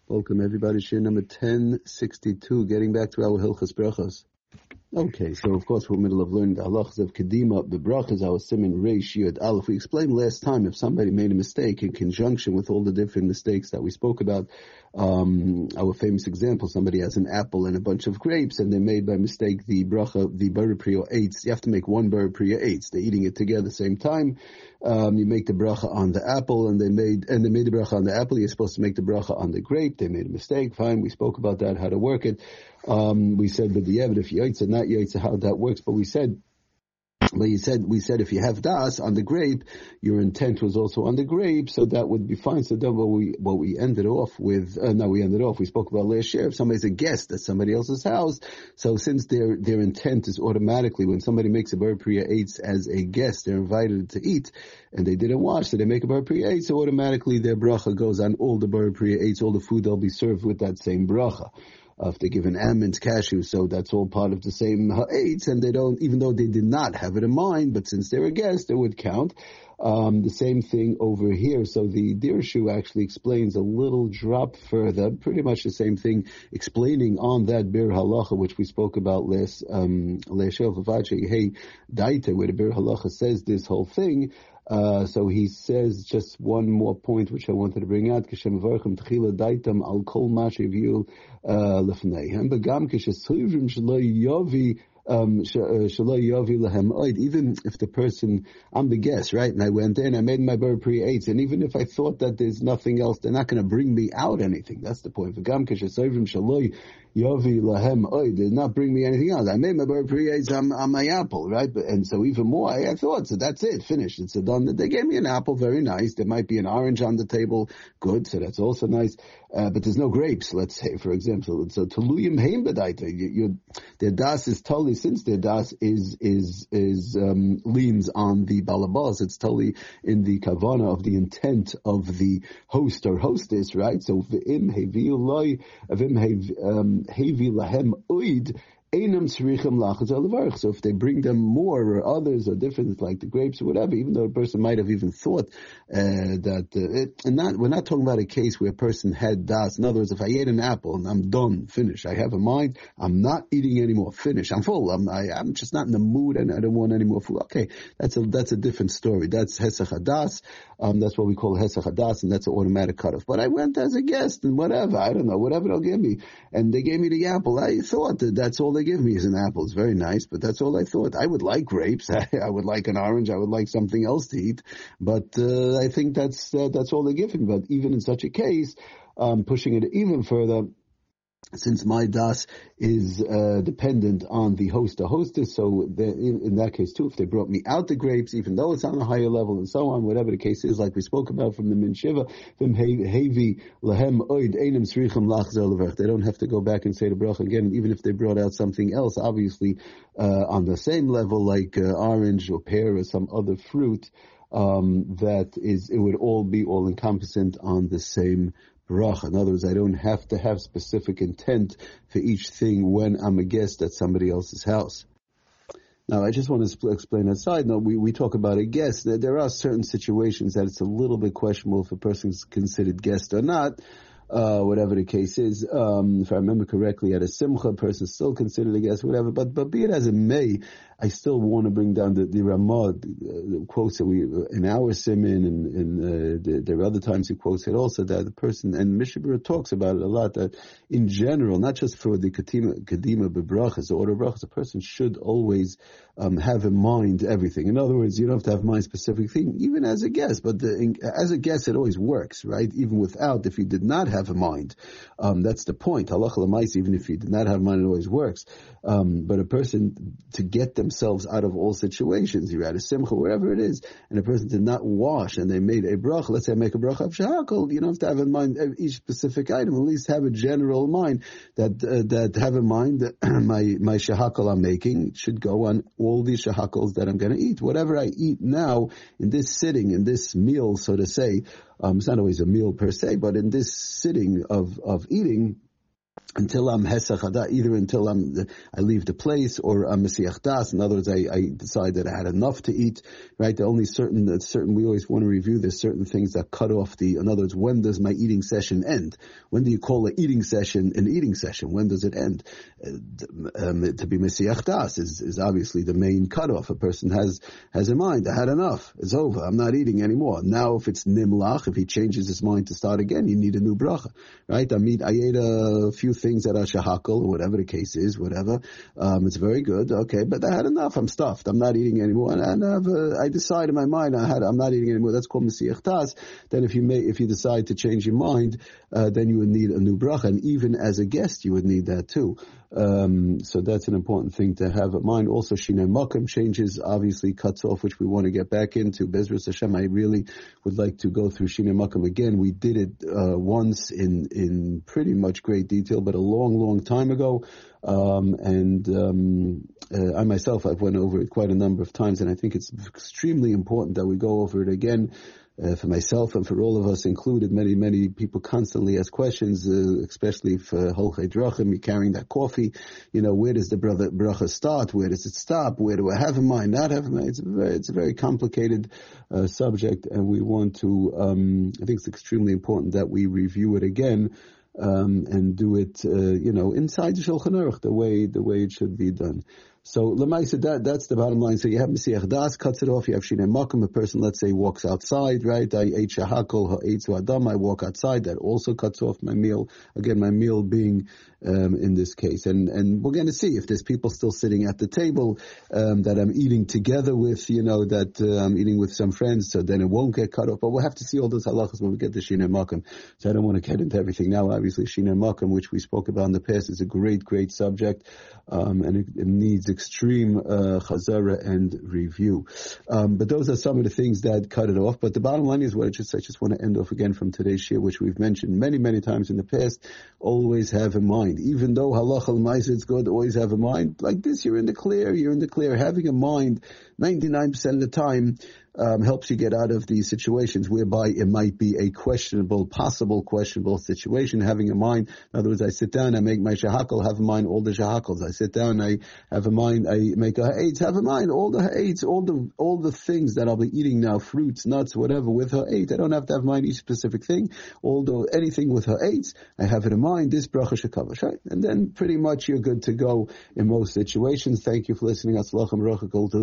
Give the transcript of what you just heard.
Welcome everybody. Shir number 1062. Getting back to our Hilchas Brachos. Okay, so of course we're in the middle of learning the halachas of Kedima, the brachas, our siman reish yud aleph. We explained last time if somebody made a mistake in conjunction with all the different mistakes that we spoke about. Our famous example: somebody has an apple and a bunch of grapes, and they made by mistake the bracha, the bar priya eitz. You have to make one bar priya eitz. They're eating it together at the same time. You make the bracha on the apple, and they made the bracha on the apple. You're supposed to make the bracha on the grape. They made a mistake. Fine, we spoke about that, how to work it. We said that the if yaitza, not yaitza, how that works, but we said if you have das on the grape, your intent was also on the grape, so that would be fine. So then what we ended off with, we spoke about last year, if somebody's a guest at somebody else's house, so since their intent is automatically, when somebody makes a bar priya eitz as a guest, they're invited to eat, and they didn't wash, so they make a bar priya eitz, so automatically their bracha goes on all the bar priya eitz, all the food they'll be served with that same bracha. If they give an almonds, cashew, so that's all part of the same ha'etz, and they don't, even though they did not have it in mind, but since they're a guest, it would count. The same thing over here. So the Dirshu actually explains a little drop further, pretty much the same thing, explaining on that Bir Halacha, which we spoke about last show, hey, Daita, where the Bir Halacha says this whole thing. So he says just one more point which I wanted to bring out. Even if the person, I'm the guest, right? And I went in, I made my bar priya eitz, and even if I thought that there's nothing else, they're not going to bring me out anything. That's the point. Did not bring me anything else. I made my bar priya eitz on my apple, right? And so even more, I thought, so that's it, finished. It's done. They gave me an apple, very nice. There might be an orange on the table, good, so that's also nice. But there's no grapes, let's say, for example. So Tuluyim Heim B'daita, their das is totally, since their das is leans on the balabas, it's totally in the kavana of the intent of the host or hostess, right? So v'im hevi uloi, v'im hevi lahem oid, so if they bring them more or others or different, like the grapes or whatever, even though a person might have even thought we're not talking about a case where a person had das. In other words, if I ate an apple and I'm done, finished, I have a mind, I'm not eating anymore, finish, I'm full, I'm just not in the mood and I don't want any more food. Okay, that's a different story. That's hesach hadas. That's what we call hesach hadas, and that's an automatic cutoff. But I went as a guest and whatever, I don't know, whatever they'll give me, and they gave me the apple. I thought that's all they give me is an apple. It's very nice, but that's all I thought. I would like grapes. I would like an orange. I would like something else to eat. But I think that's all they're giving. But even in such a case, pushing it even further, since my das is dependent on the host or hostess, so in that case too, if they brought me out the grapes, even though it's on a higher level and so on, whatever the case is, like we spoke about from the Min Shiva, they don't have to go back and say the bracha again, even if they brought out something else, obviously on the same level, like orange or pear or some other fruit, it would all be all encompassing on the same bracha. In other words, I don't have to have specific intent for each thing when I'm a guest at somebody else's house. Now, I just want to explain a side note. We talk about a guest. There are certain situations that it's a little bit questionable if a person is considered guest or not. Whatever the case is, if I remember correctly, at a simcha, a person is still considered a guest, whatever. But be it as it may, I still want to bring down the Ramah quotes that we in our simin, and there are other times he quotes it also, that the person, and Mishabura talks about it a lot, that in general, not just for the kadima bebrachas, the order of brachas, a person should always have in mind everything. In other words, you don't have to have in mind specific thing, even as a guest. But as a guest, it always works, right? Even without, if you did not have a mind, that's the point. Halacha l'maisa, even if you did not have a mind, it always works. But a person to get themselves out of all situations, you're at a simcha, wherever it is, and a person did not wash, and they made a bracha, let's say I make a bracha of shahakol, you don't have to have in mind each specific item, at least have a general mind that have in mind that my shahakol I'm making should go on all these shahakols that I'm going to eat. Whatever I eat now, in this sitting, in this meal, so to say, it's not always a meal per se, but in this sitting of eating, until I'm hesach, either until I leave the place, or I'm mesiach das. In other words, I decide that I had enough to eat, right? The only certain, we always want to review, there's certain things that cut off in other words, when does my eating session end? When do you call an eating session an eating session? When does it end? To be mesiach das is obviously the main cutoff. A person has in mind, I had enough, it's over, I'm not eating anymore. Now if it's nimlach, if he changes his mind to start again, you need a new bracha, right? I ate a few things that are shahakal, or whatever the case is, whatever. It's very good, okay, but I had enough, I'm stuffed, I'm not eating anymore, and I decide in my mind I'm not eating anymore. That's called mesiach das. Then if you decide to change your mind, then you would need a new bracha, and even as a guest you would need that too. So that's an important thing to have in mind. Also, Shinei Makom changes, obviously cuts off, which we want to get back into. Bezras Hashem, I really would like to go through Shinei Makom again. We did it once in pretty much great detail, but a long time ago. I myself, I've went over it quite a number of times, and I think it's extremely important that we go over it again. For myself and for all of us included, many people constantly ask questions, especially for Holchei Drachim, you're carrying that coffee, where does the bracha start? Where does it stop? Where do I have in mind, not have in mind? It's a very complicated subject, and we want to, I think it's extremely important that we review it again, and do it, inside the Shulchan Aruch, the way it should be done. So, Lamaisa, that's the bottom line. So you have Mesiach Das, cuts it off. You have Shinei Makom, a person, let's say, walks outside, right? I ate shahakol, ha'etzu adam, I walk outside. That also cuts off my meal. Again, my meal being, in this case. And we're going to see if there's people still sitting at the table, that I'm eating together with, that I'm eating with some friends, so then it won't get cut off. But we'll have to see all those halachas when we get to Shinei Makom. So I don't want to get into everything now. Obviously, Shinei Makom, which we spoke about in the past, is a great subject, and it needs extreme chazara and review. But those are some of the things that cut it off. But the bottom line is what I just want to end off again from today's shir, which we've mentioned many times in the past. Always have in mind, even though halacha l'maisa it's good, always have in mind, like this, you're in the clear. Having a mind 99% of the time helps you get out of these situations whereby it might be a possible questionable situation. Having in mind, in other words, I sit down, I make my shahakal, have in mind all the shahakals. I sit down, I have in mind, I make a ha'etz, have in mind all the ha'etz, all the things that I'll be eating now, fruits, nuts, whatever, with ha'etz. I don't have to have in mind each specific thing. Although anything with ha'etz, I have it in mind, this bracha shekavash, right? And then pretty much you're good to go in most situations. Thank you for listening. Atzlach and bracha kol